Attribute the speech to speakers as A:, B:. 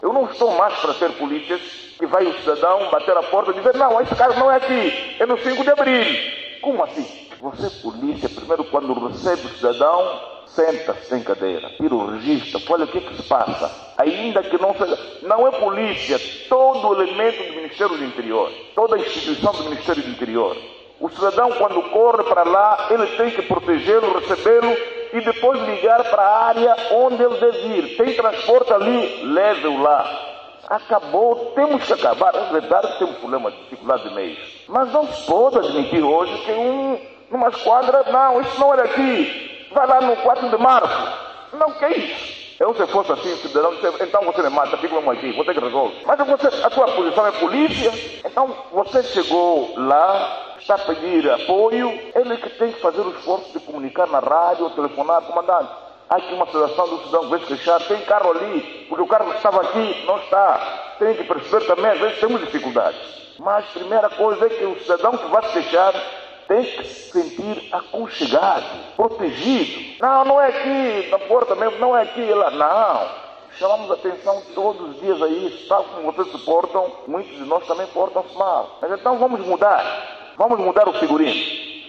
A: Eu não estou mais para ter polícias que vai o cidadão bater a porta e dizer: não, esse cara não é aqui, é no 5 de abril. Como assim? Você, polícia, primeiro quando recebe o cidadão, senta-se em cadeira, tira o registro, olha o que se passa. Ainda que não seja, não é polícia, todo o elemento do Ministério do Interior, toda a instituição do Ministério do Interior. O cidadão, quando corre para lá, ele tem que protegê-lo, recebê-lo e depois ligar para a área onde ele deve ir. Tem transporte ali, leve-o lá. Acabou, temos que acabar. É verdade que temos problema de dificuldade de meios, mas não se pode admitir hoje que numa esquadra, não, isso não era aqui, vai lá no 4 de março. Não, que é isso? Eu, se fosse assim, cidadão, então você me mata, fica aqui, você que resolve. Mas a sua posição é polícia, então você chegou lá, está a pedir apoio, ele que tem que fazer o esforço de comunicar na rádio, telefonar, comandante. Há aqui uma situação do cidadão que vai se queixar, tem carro ali, porque o carro que estava aqui não está. Tem que perceber também, às vezes temos dificuldades. Mas a primeira coisa é que o cidadão que vai se queixar tem que se sentir aconchegado, protegido. Não, não é aqui, na porta mesmo, não é aqui, lá, não. Chamamos atenção todos os dias a isso, tal como vocês se portam, muitos de nós também portam-se mal. Mas então vamos mudar o figurino.